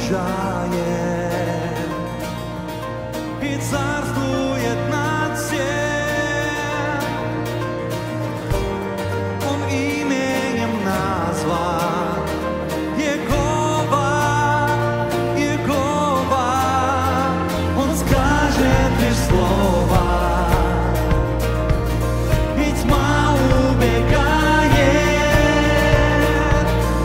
побеждает и царствует над всем. Он именем назван Егова, Егова. Он скажет лишь слово, и тьма убегает.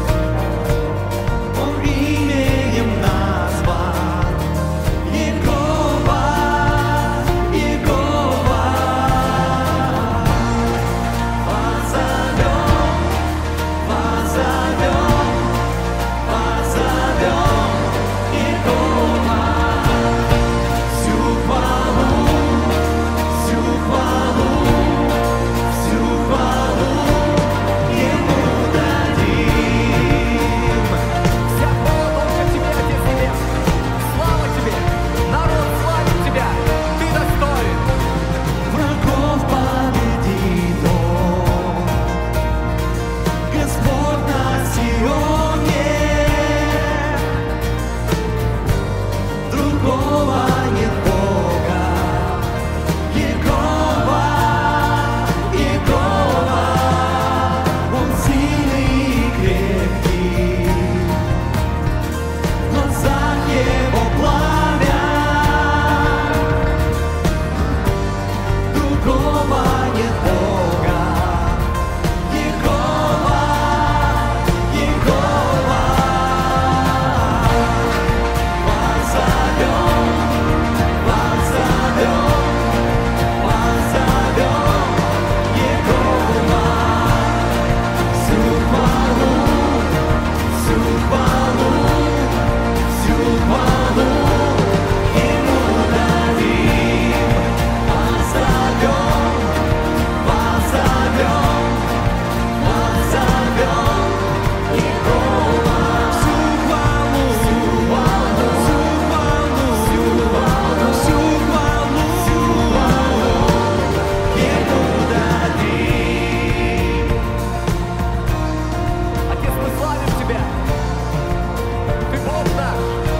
Он именем назван Егова, Егова. Позовем, позовем, позовем Егова. Всю хвалу, всю хвалу, всю хвалу Ему дадим. Вся хвала только тебе, Отец Небесный. Слава тебе! Народ славит тебя! Ты достоин! Врагов победит Он, Господь на Сионе. Другого нет Бога, Егова, Егова. Он сильный и крепкий, в глазах Его пламя. Другого нет Бога, Егова, Егова. Позовем, позовем, позовем Егова. Всю хвалу, всю хвалу, всю хвалу Ему дадим. Позовем, позовем, позовем Егова. Всю хвалу, всю хвалу, всю хвалу, всю хвалу, всю хвалу Ему дадим. Отец, мы славим тебя! Ты Бог наш!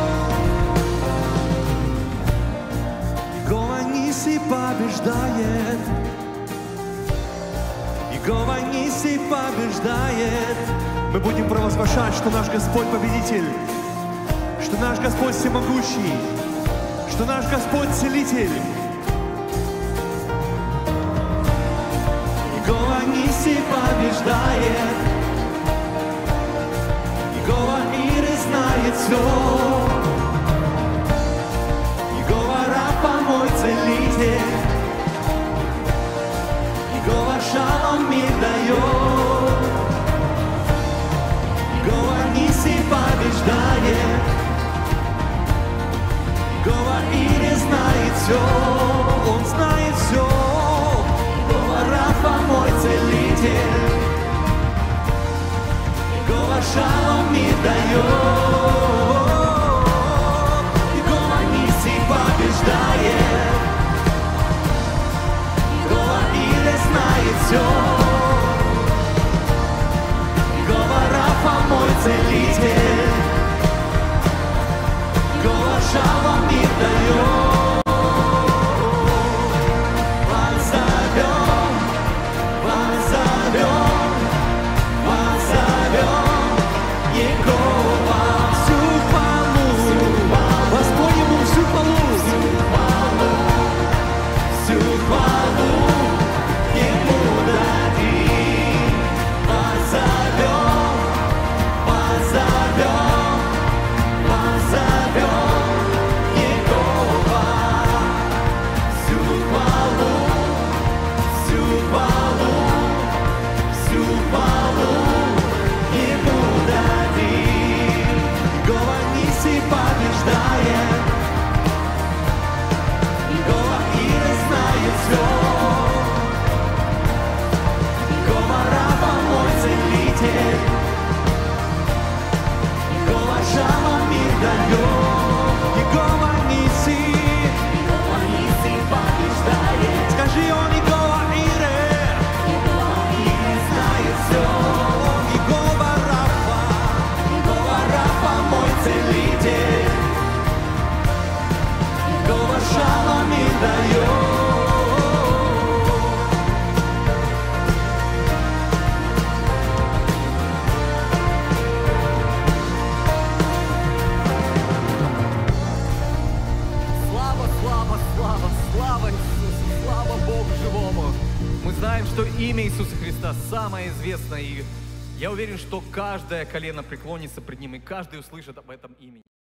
Егова Ниси побеждает, Егова Ниси побеждает. Мы будем провозглашать, что наш Господь победитель, что наш Господь всемогущий, что наш Господь целитель. Егова Ниси побеждает, Егова Ире знает все. Егова Рафа мой целитель, Егова Шалом мир дает. Егова Ниси побеждает, Егова Ире знает все, Он знает все. Егова Рафа мой целитель, Егова Шалом мир дает. Егова Ниси побеждает, Егова Ире знает все. Егова Рафа мой целитель, Егова Шалом мир дает. Позовем, позовем, позовем Егова. Мы знаем, что имя Иисуса Христа самое известное, и я уверен, что каждое колено преклонится пред Ним, и каждый услышит об этом имени.